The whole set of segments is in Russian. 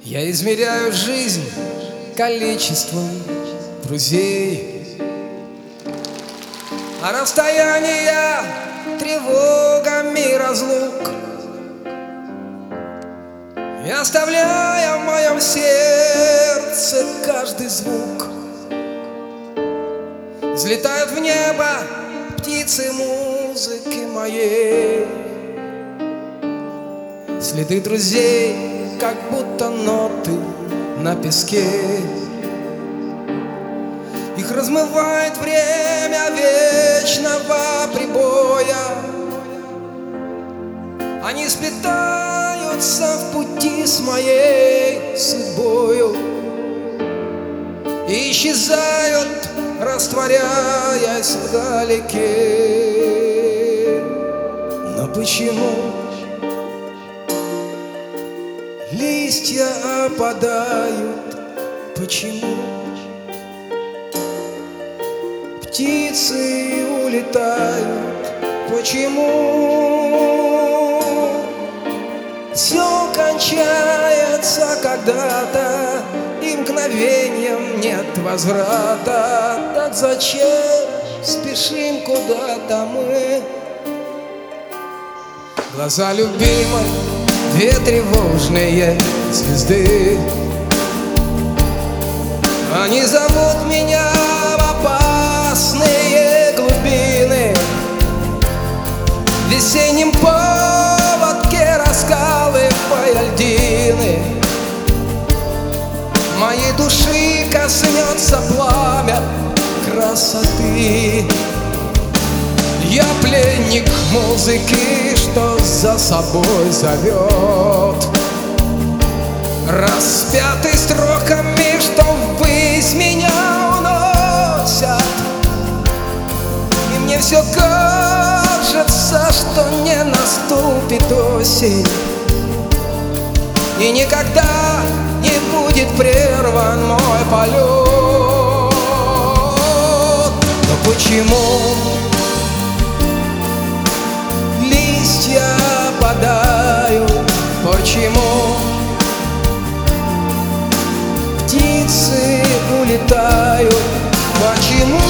Я измеряю жизнь количеством друзей, а расстояние тревогами разлук, и оставляя в моем сердце каждый звук. Взлетают в небо птицы музыки моей, следы друзей, как будто ноты на песке. Их размывает время вечного прибоя. Они сплетаются в пути с моей судьбою и исчезают, растворяясь вдалеке. Но почему листья опадают? Почему птицы улетают? Почему все кончается когда-то, и мгновением нет возврата? Так зачем спешим куда-то мы? Глаза любимой, две тревожные звезды, они зовут меня в опасные глубины. В весеннем поводке раскалывая льдины, моей души коснется пламя красоты. Я пленник музыки, что за собой зовет, распятый строками, что ввысь меня уносят. И мне все кажется, что не наступит осень, и никогда не будет прерван мой полет. Но почему листья опадают? Почему птицы улетают? Почему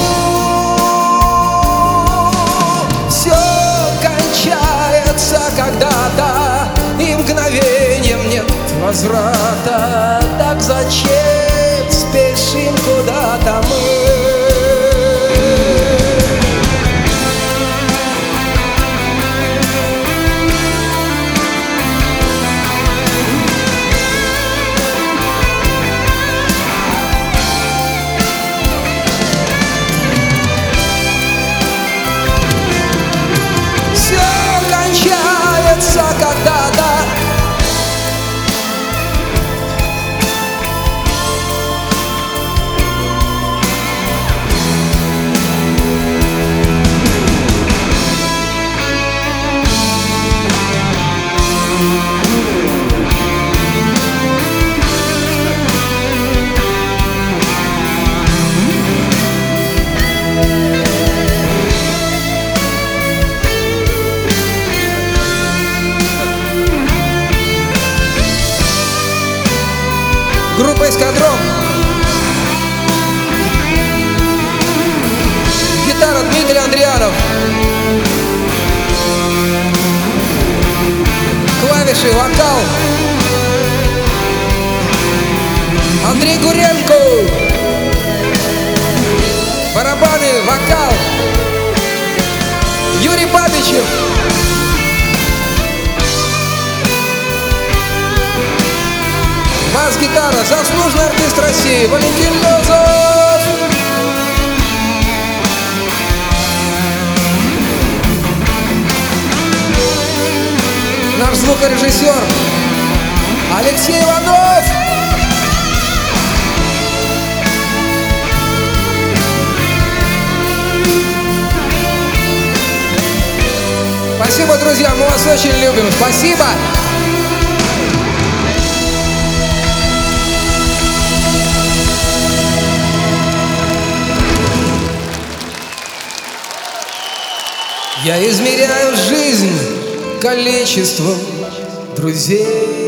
все кончается когда-то, и мгновением нет возврата? Так зачем спешим куда-то мы? Когда-то группа «Эскадрон», гитара Дмитрий Андрианов, клавиши, вокал Андрей Гуренко, барабаны, вокал Юрий Бабичев, бас-гитара, заслуженный артист России Валентин Лозов. Наш звукорежиссер Алексей Иванов. Спасибо, друзья, мы вас очень любим. Спасибо. Я измеряю жизнь количеством друзей.